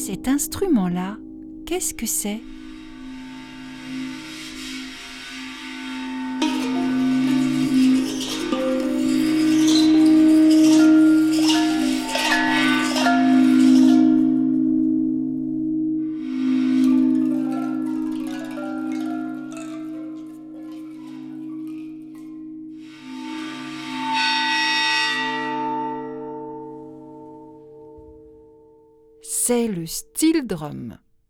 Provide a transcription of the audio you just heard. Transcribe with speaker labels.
Speaker 1: cet instrument-là, qu'est-ce que c'est ? C'est le steel drum.